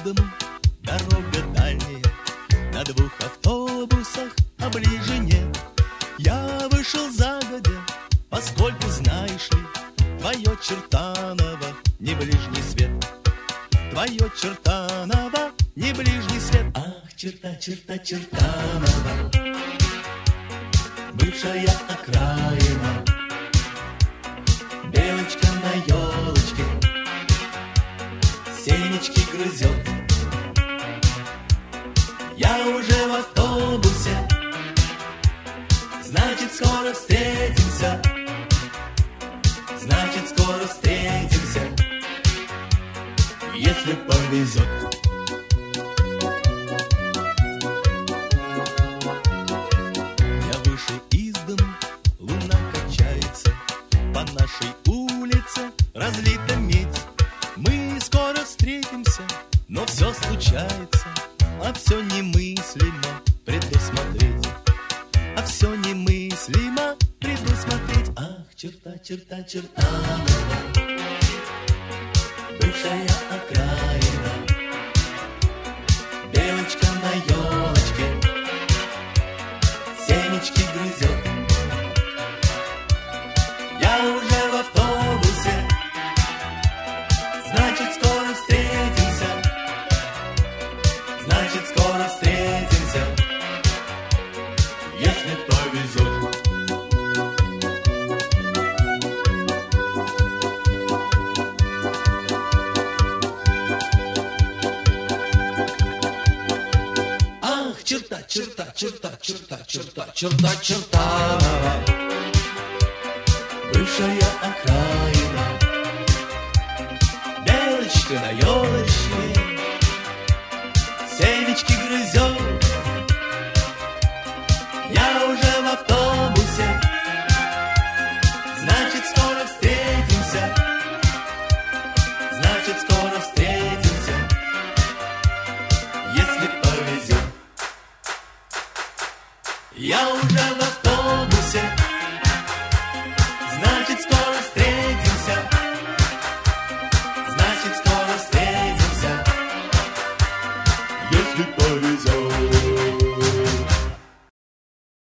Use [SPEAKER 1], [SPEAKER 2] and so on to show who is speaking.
[SPEAKER 1] дому, дорога дальняя, на двух автобусах, а ближе нет. Я вышел загодя, поскольку, знаешь ли, твое Чертаново не ближний свет. Твое Чертаново не ближний свет. Ах, черта, черта, Чертаново, бывшая окраина, белочка на елочке семечки грызет. Я уже в автобусе, значит, скоро встретимся. Значит, скоро встретимся, если повезет. Я вышел из дому, луна качается, по нашей улице разлита медь. Мы скоро встретимся, но все случается, а все немыслимо предусмотреть. А все немыслимо предусмотреть. Ах, черта, черта, Чертаново, бывшая окраина, белочка на елочке семечки грызет. Я уже в автобусе, значит, скоро встретимся. Значит, скоро встретимся, если повезет. Ах, черта, черта, черта, черта, черта, черта, Чертаново, бывшая окраина, белочка на елочке